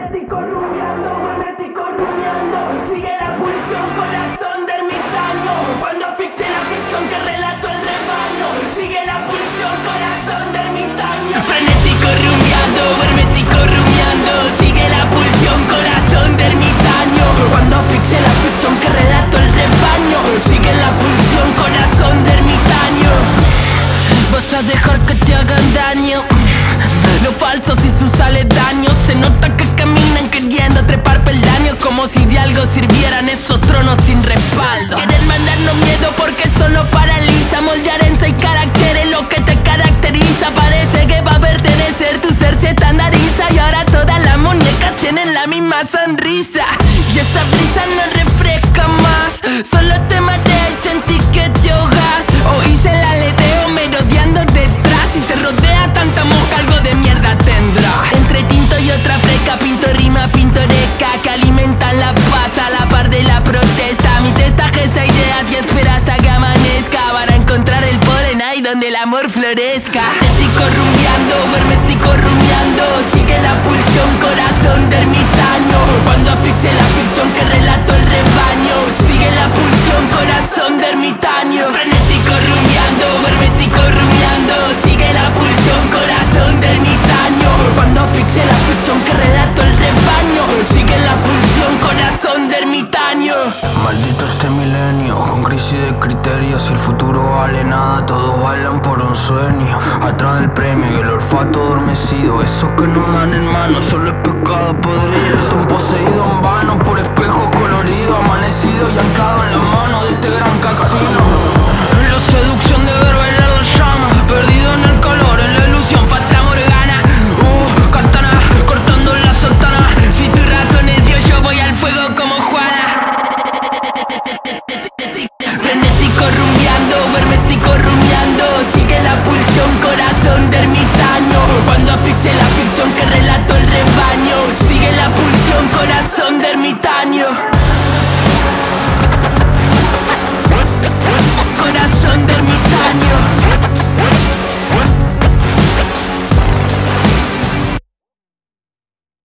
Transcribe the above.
Frenético rumiando, sigue la pulsión, corazón de ermitaño. Cuando asfixie la ficción que relato el rebaño, sigue la pulsión, corazón de ermitaño. Frenético rumiando, hermético rumiando, sigue la pulsión, corazón de ermitaño. Cuando asfixie la ficción que relato el rebaño, sigue la pulsión, corazón de ermitaño. Vas a dejar que te hagan daño. Los falsos y sus aledaños, se nota que caminan queriendo trepar peldaños, como si de algo sirvieran esos tronos sin respaldo. Quieren mandarnos miedo porque solo paraliza. Moldear en 6 caracteres lo que te caracteriza. Parece que va a pertenecer, tu ser se estandariza. Y ahora todas las muñecas tienen la misma sonrisa. Y esa brisa no refresca más, solo te marea y sentí que te ahogas. Oís el aleteo merodeando detrás, y te rodea tanta mosca, algo de mierda tendrá. Entre tinto y otra fresca, pinto rima pintoresca que alimentan la paz a la par de la protesta. Mi testa gesta ideas y espera hasta que amanezca para encontrar el polen ahí donde el amor florezca. Hermético rumiando, hermético rumiando, sigue la pulsión, corazón de ermitaño. Cuando asfixie la ficción que relato el rebaño, sigue la pulsión, corazón de ermitaño. Frenético rumiando, hermético rumiando, sigue la pulsión, corazón de ermitaño. Cuando asfixie la ficción que relato el rebaño, sigue la pulsión, corazón de ermitaño. Maldito este milenio, con crisis de criterios. Si el futuro vale nada, todos bailan por un sueño. Atrás del premio y el olfato adormecido, eso que no dan en mano solo es pescado podrido. Tan poseído en vano por espejos coloridos, amanecido y anclado en la mano de este gran casino.